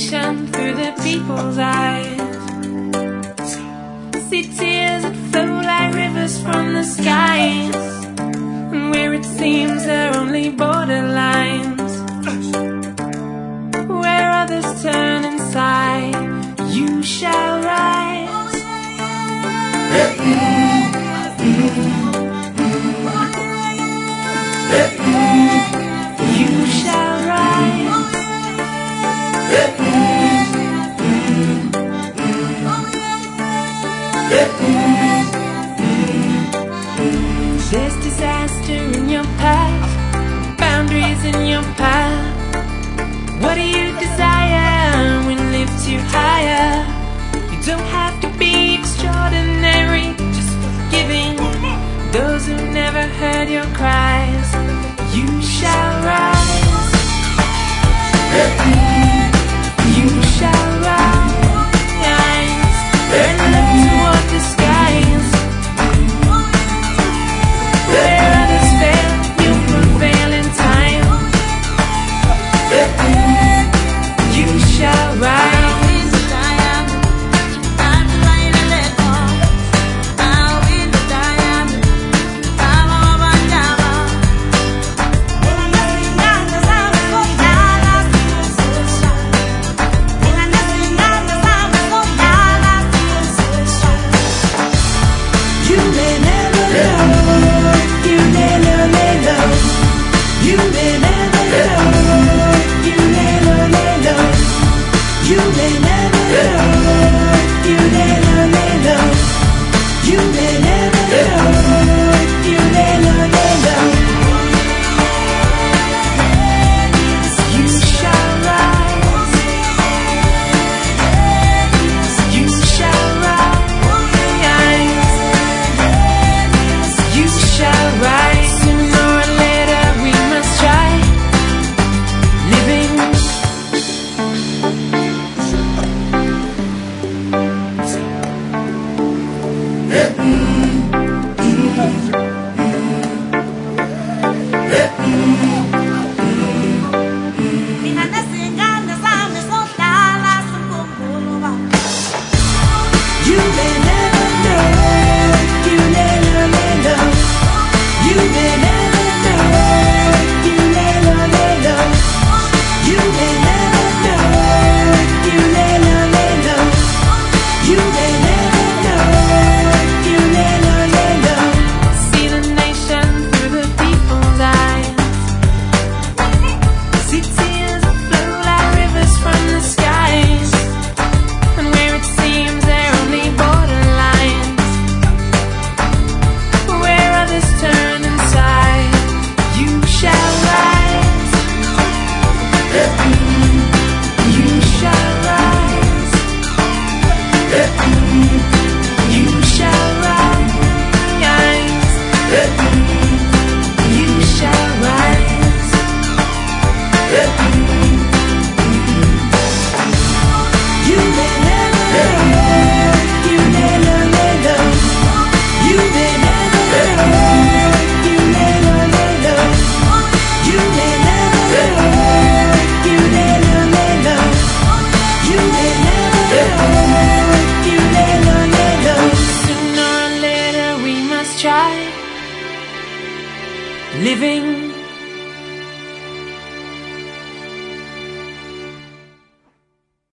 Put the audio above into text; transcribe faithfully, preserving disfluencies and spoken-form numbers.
nation through the people's eyes. See tears that flow like rivers from the skies, and where it seems there are only borderlines, where others turn inside, you shall rise. You shall rise. There's disaster in your path, boundaries in your path. What do you desire when lifts you higher? You don't have to be extraordinary, just giving those who never heard your cries. You shall rise. You shall rise. Turn and look toward the skies. Where others fail, you'll prevail in time. You shall rise. Living